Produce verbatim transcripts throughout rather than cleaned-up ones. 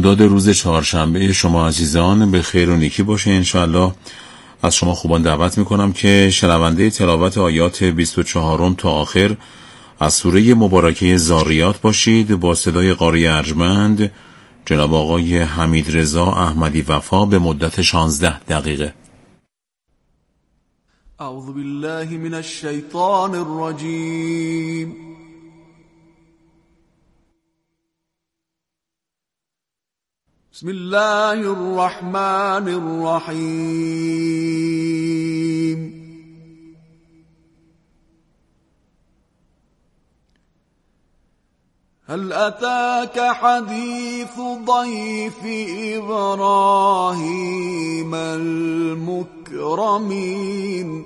بامداد روز چهارشنبه شما عزیزان به خیر و نیکی باشه انشاءالله. از شما خوبان دعوت میکنم که شنونده تلاوت آیات بیست و چهارم تا آخر از سوره مبارکه ذاریات باشید با صدای قاری ارجمند جناب آقای حمید رضا احمدی وفا به مدت شانزده دقیقه. اعوذ بالله من الشیطان الرجیم. بسم الله الرحمن الرحیم. هل أتاك حديث ضيف إبراهيم المكرمين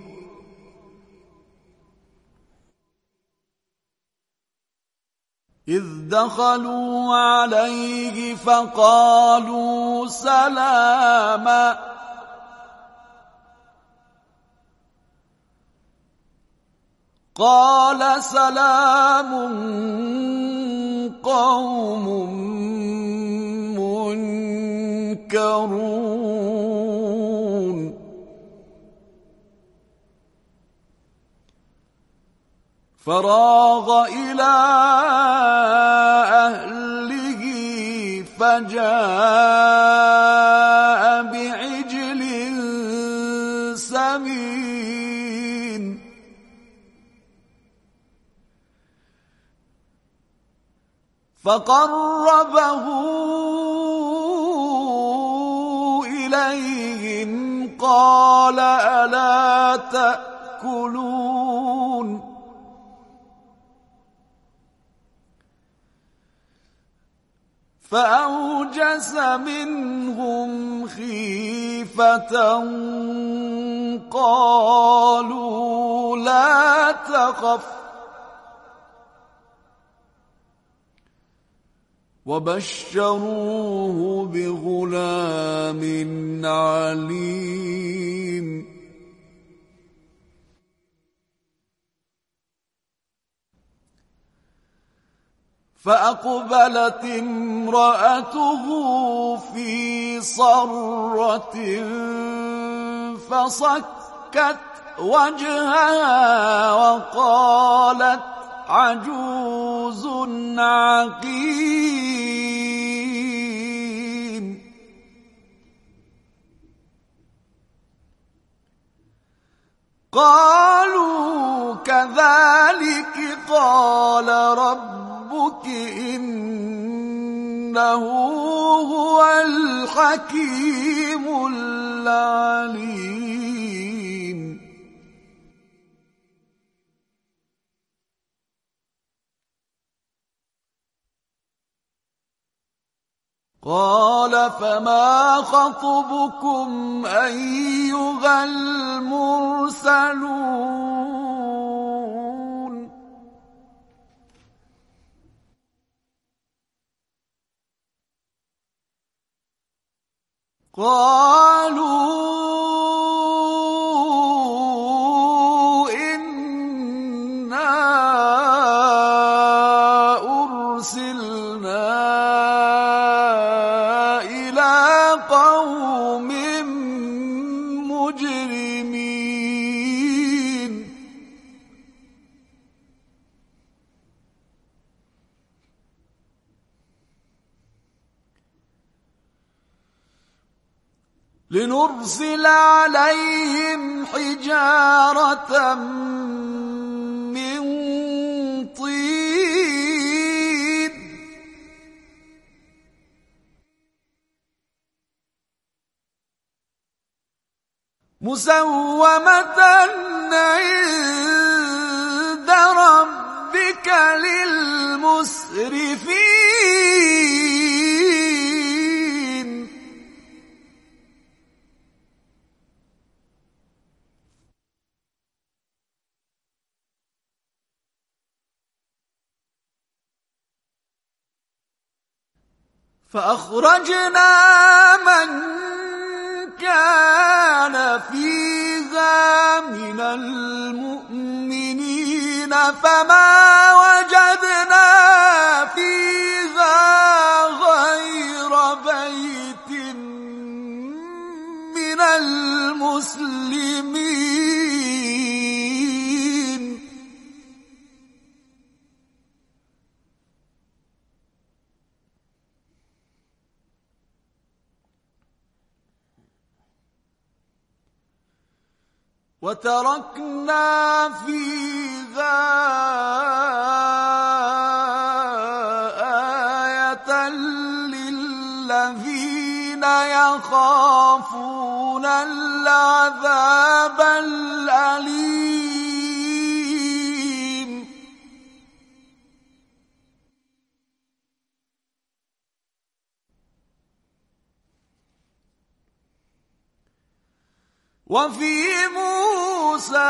إذ دخلوا عليه فقالوا سلاما قال سلام قوم منكرون فراغ إلى أهله فجاء بعجل سمين فقربه إليهم قال ألا تأكلون فأوجس منهم خيفة قالوا لا تخف وبشروه بغلام عليم. فأقبلت امرأته في صرة فصكت وجهها وقالت عجوز عقيم. قالوا كذلك قال ربك إنه هو الحكيم العليم. قال فما خطبكم أيها المرسلون قالوا إنا أرسلنا قوم مجرمين لنرسل عليهم حجارة من طين مسومة عند ربك للمسرفين فأخرجنا من كان فيها من المؤمنين فما وجدنا فيها غير بيت من المسلمين وتركنا فيها آية للذين يخافون العذاب الأليم وفي موسى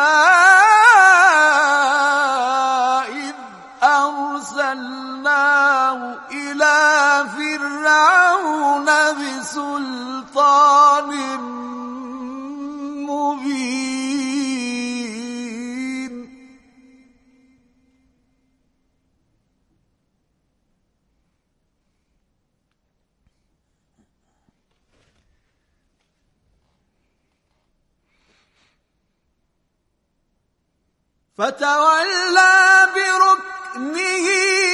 إذ أرسلناه إلى فرعون بسلطان مبين فتولى بركنه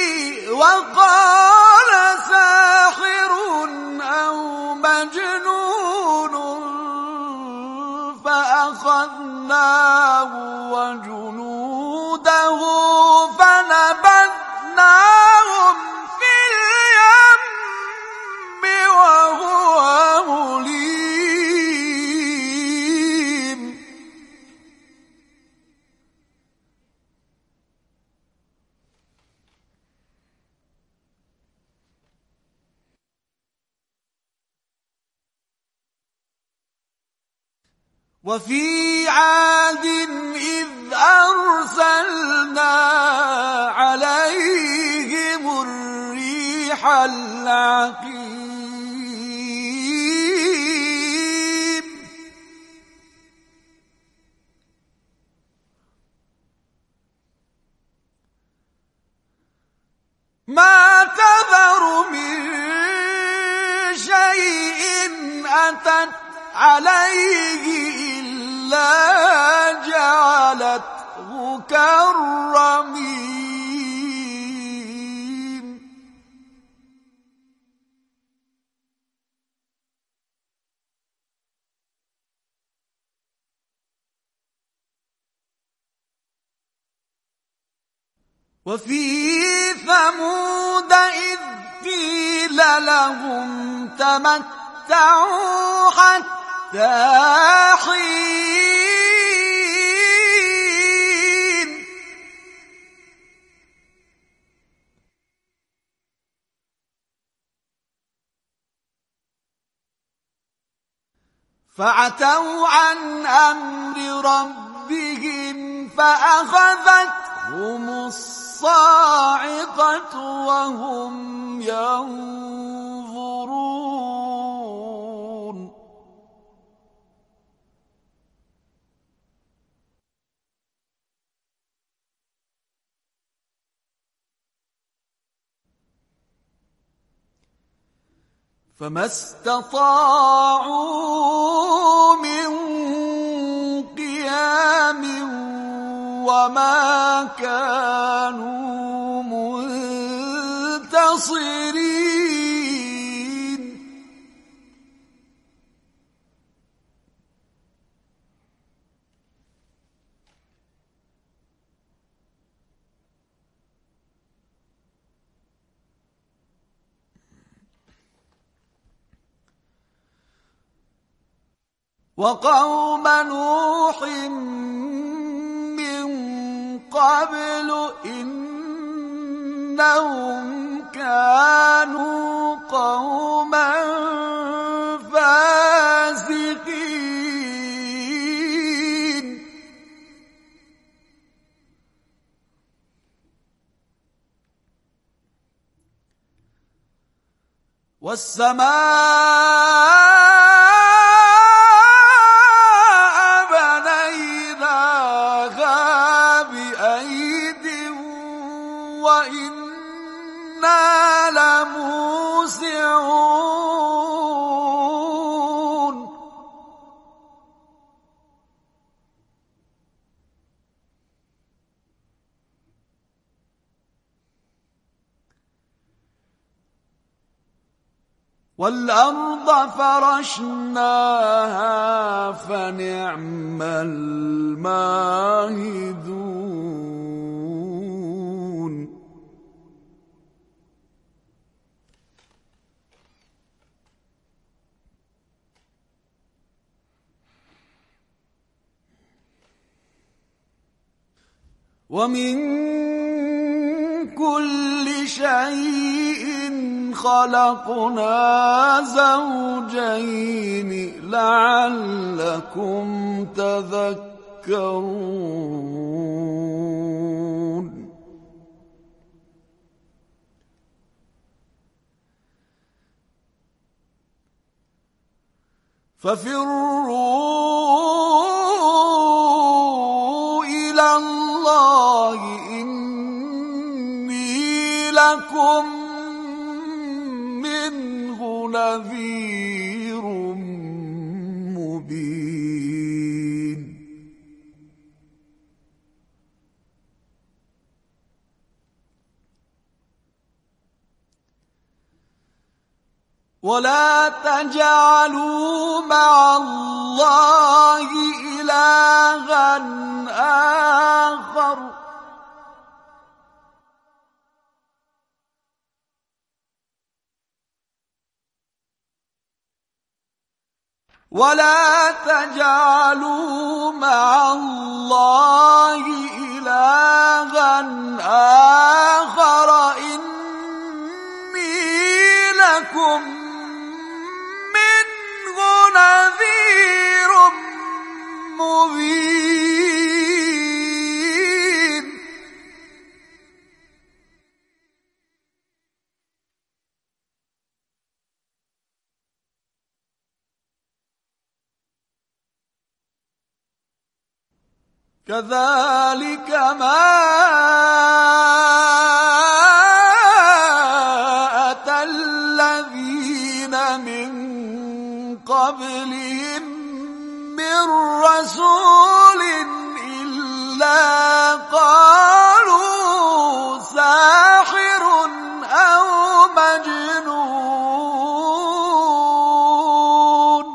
وقال ساحر أو مجنون فأخذناه وجنوده فنبذناهم في اليم وهو مليم وفي عاد إذ أرسلنا عليهم الريح العقيم ما تذر من شيء أتت عليه إلا جعلته كالرميم وفي ثمود إذ قيل لهم تمتعوا حتى حين فعتوا عن أمر ربهم فأخذتهم الصاعقة وهم ينظرون فما استطاعوا من قيام وما كانوا منتصرين وقوم نوح من قبل إنهم كانوا قوما فاسقين والسماء بنيناها بأيد والأرض فرشناها فنعم الماهدون ومن كل شيء خلقنا زوجين لعلكم تذكرون ففروا إلى الله إني لكم منه نذير مبين ولا تجعلوا مع الله إلها آخر ولا تجعلوا مع الله إلها آخر إني لكم منه نذير مبين كذلك ما أتى الذين من قبلهم من رسول إلا قالوا ساحر أو مجنون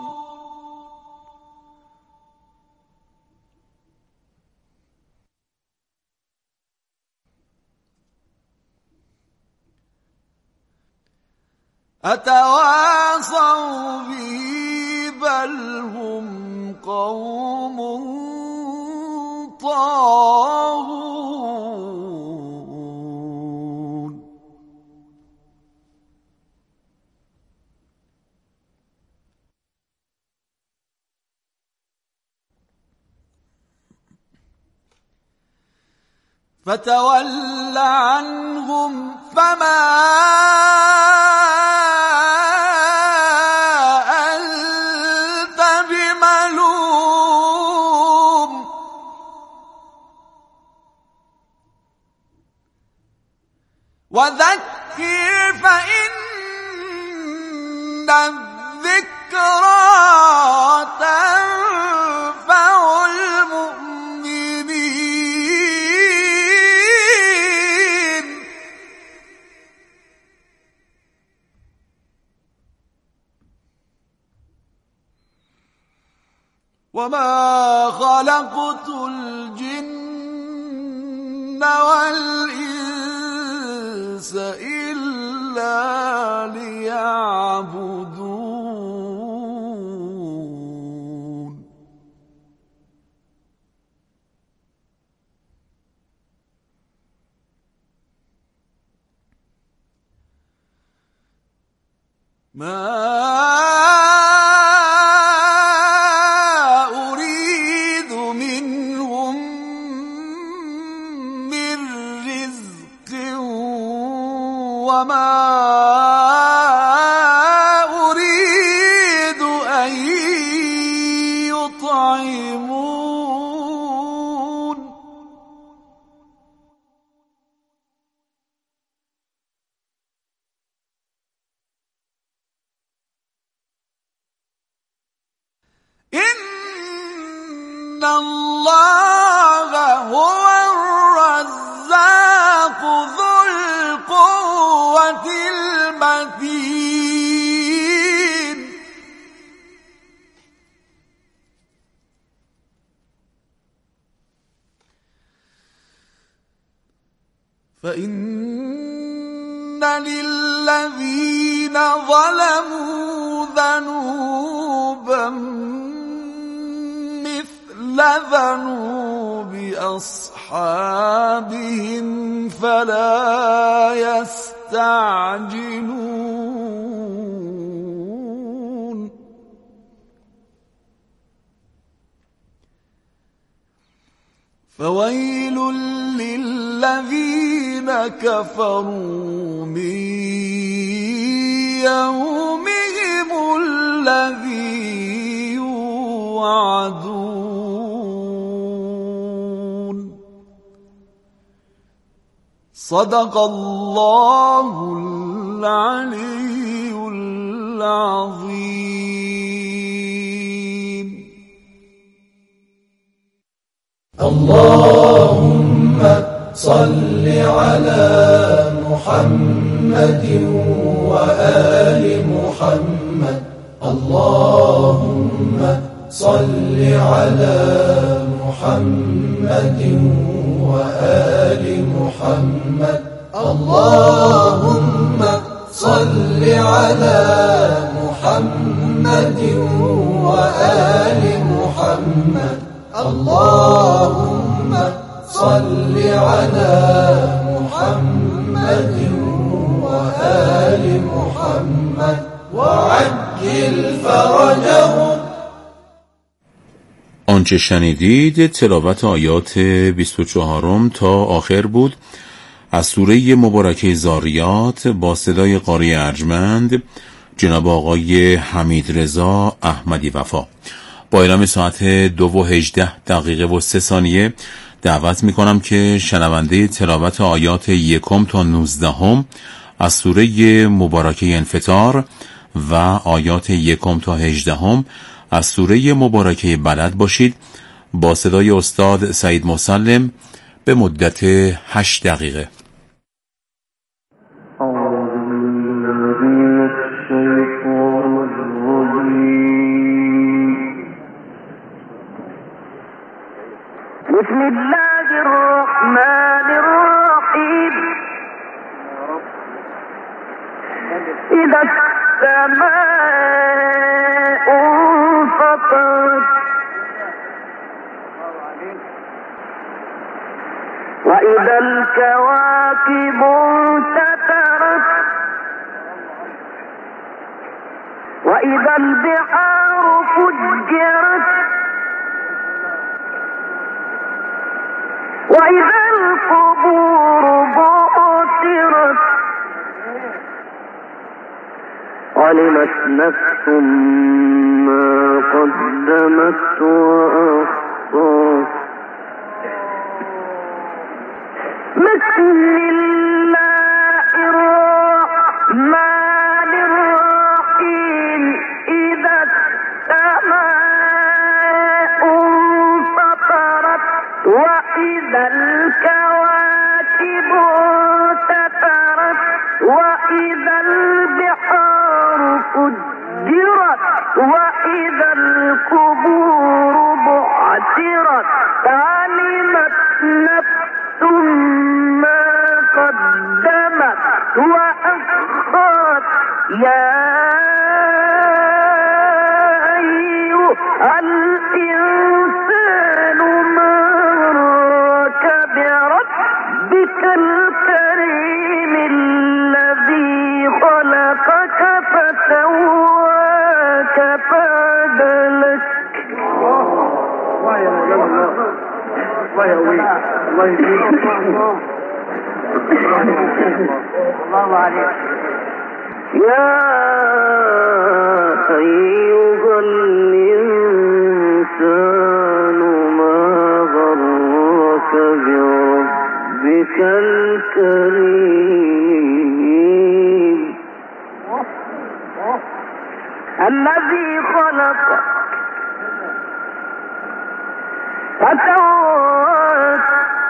أتواصوا به بل هم قوم طاغون فتول عنهم فما أنت بملوم وذكر فإن الذكرى تنفع المؤمنين وما خلقت الجن والإنس إلا ليعبدون ما وما أريد أن يطعمون إن الله هو الرزاق ذو القوة المتين فإن للذين ظلموا ذنوبا مثل ذنوب أصحابهم فلا يستعجلون فويل للذين كفروا من يومهم الذي يوعدون صدق الله العلي العظيم. اللهم صل على محمد وآل محمد. اللهم صل على محمد وآل محمد. اللهم صل على محمد وآل محمد. اللهم صل على محمد وآل محمد وعجل فرجهم. آنچه شنیدید تلاوت آیات بیست و چهارم تا آخر بود از سوره مبارکه زاریات با صدای قاری ارجمند جناب آقای حمید رضا احمدی وفا. با اعلام ساعت دو و هجده دقیقه و سه ثانیه دعوت می کنم که شنونده تلاوت آیات یکم تا نوزدهم از سوره مبارکه انفطار و آیات یکم تا هجدهم از سوره مبارکه بلد باشید با صدای استاد سعید مسلم به مدت هشت دقیقه. بسم الله الرحمن الرحيم. إذا السماء انفطرت وإذا الكواكب انتثرت وإذا البحار فجرت وإذا القبور بعثرت علمت نفس ما قدمت وأخرت. بسم الله الرحمن الرحيم. إذا السماء انفطرت وإذا الكواكب انتثرت وإذا البحار فجرت وإذا القبور بعثرت علمت نفس ما قدمت وأخرت. يا أيها الإنسان ما غرك بربك الكريم الذي خلقك فسواك فعدلك. الله يهويك الله يهويك الله عليك. يا أيها الإنسان ما غرك بربك الكريم الذي خلقك فسواك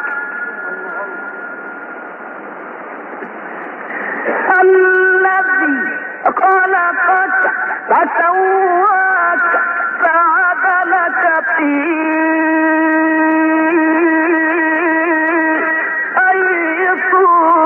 الذي خلقك فسواك فعدلك في أي صورة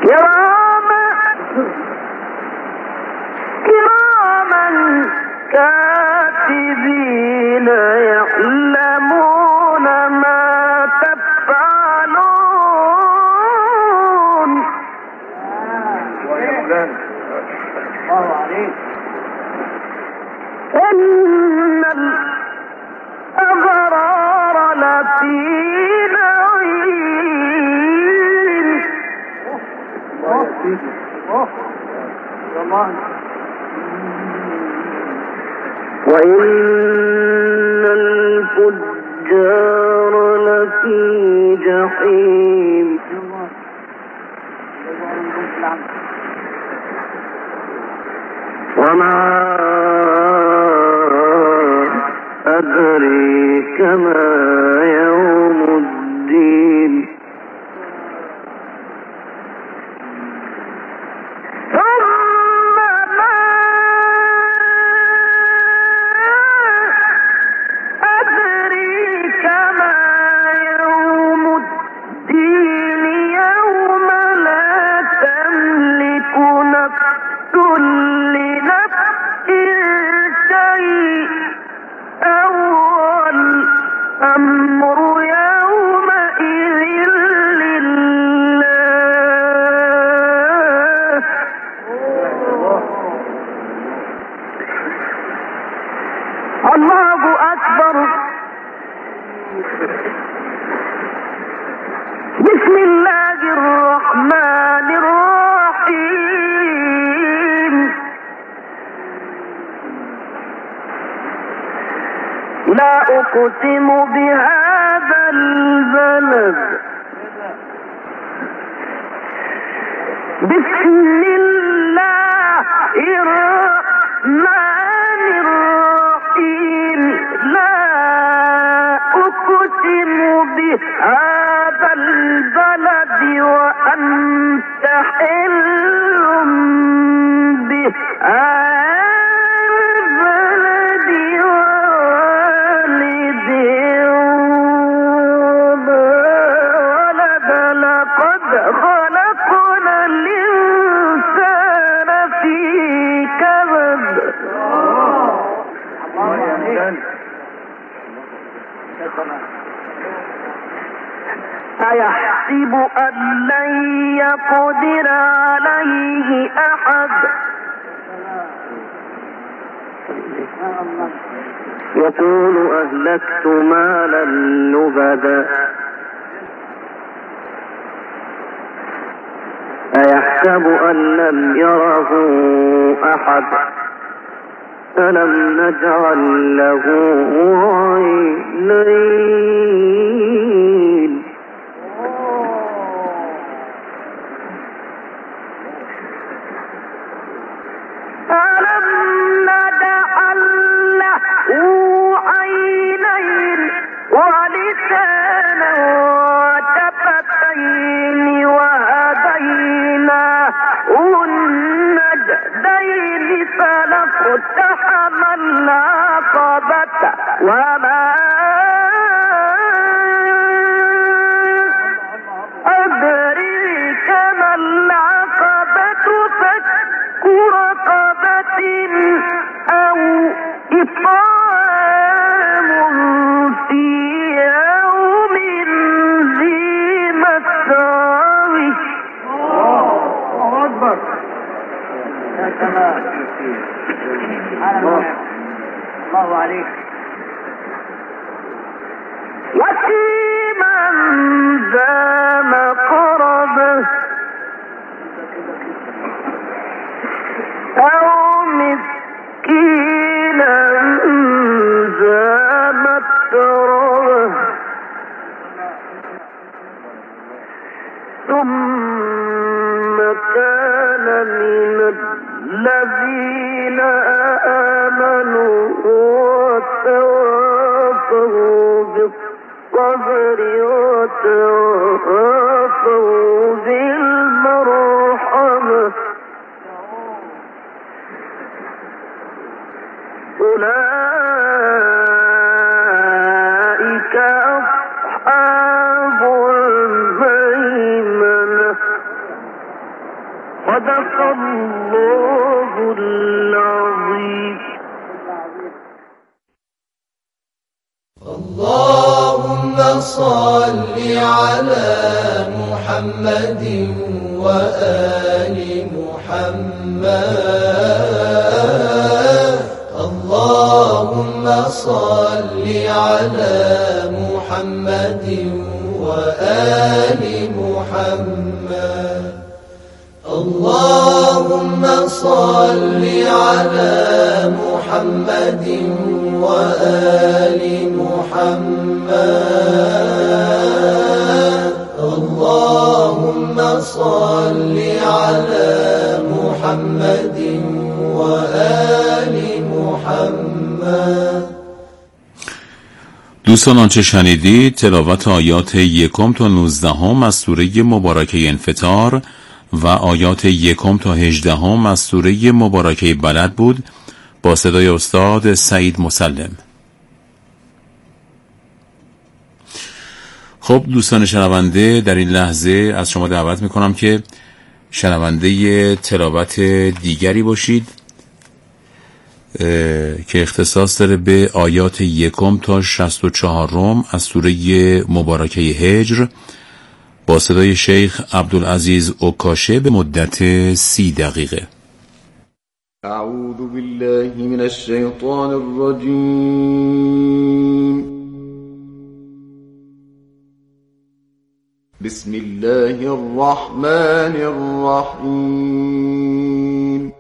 كراما كراما كاتبين يعلمون ما تفعلون. إن الأبرار لفي نعيم وإن الفجار لفي جحيم وما أدريك ما يوم الدين ثم ما أدريك ما يوم الدين يوم لا تملك نفس لنفس شيئا والأمر يومئذ لله. الله أكبر. بسم الله الرحمن الرحيم. لا أقسم بهذا البلد. بسم الله الرحمن الرحيم. لا أقسم بهذا البلد وأنت حل بهذا البلد ووالد ولد. لقد خلقنا الإنسان في كبد. أيحسب أن لن يقدر عليه أحد. يقول أهلكت مالا لبدا. أيحسب أن لم يره أحد. ألم نجعل له عينين. ألم نجعل له عينين ولسانا وشفتين وهديناه النجدين فلاقتحم العقبة وما أدريك ما العقبة. فك رقبة أو إطعام في يوم ذي مسغبة. الله أكبر. الله عليك. يتيما ذا مقربة أو مسكينا ذا متربة ثم كان من الذين آمنوا وتواصوا بالصبر وتواصوا بالمرحمة. أولئك أصحاب الميمنة صدق الله العظيم. اللهم صل على محمد وآل محمد. اللهم صل على محمد وآل محمد. اللهم صل على محمد وآل محمد. اللهم صل على محمد وآل محمد. دوستان آنچه شنیدید تلاوت آیات یکم تا نوزدهم از سوره مبارکه انفطار و آیات یکم تا هجدهم از سوره مبارکه بلد بود با صدای استاد سعید مسلم. خب دوستان شنونده، در این لحظه از شما دعوت میکنم که شنونده تلاوت دیگری باشید که اختصاص داره به آیات یکم تا شصت و چهارم از سوره مبارکه هجر با صدای شیخ عبدالعزیز اوکاشه به مدت سی دقیقه. اعوذ بالله من الشیطان الرجیم. بسم الله الرحمن الرحیم.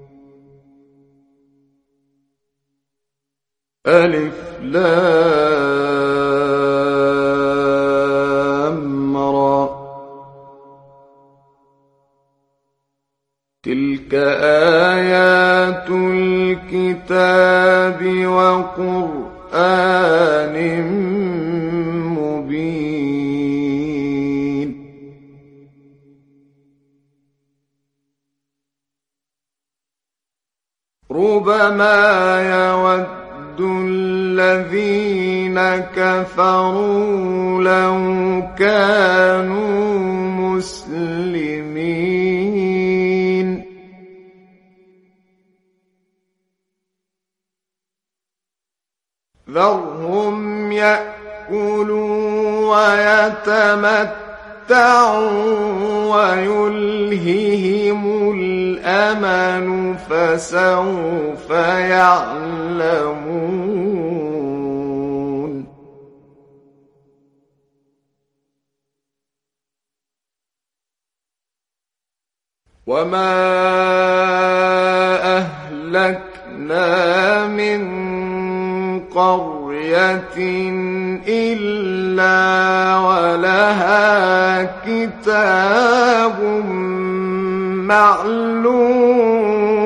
الف لام را تلك آيات الكتاب وقرآن مبين. ربما يود الذين كفروا لو كانوا مسلمين. ذرهم يأكلوا ويتمتعوا ويلههم الأمل فسوف يعلمون. وما أهلكنا من قرية إلا ولها كتاب معلوم.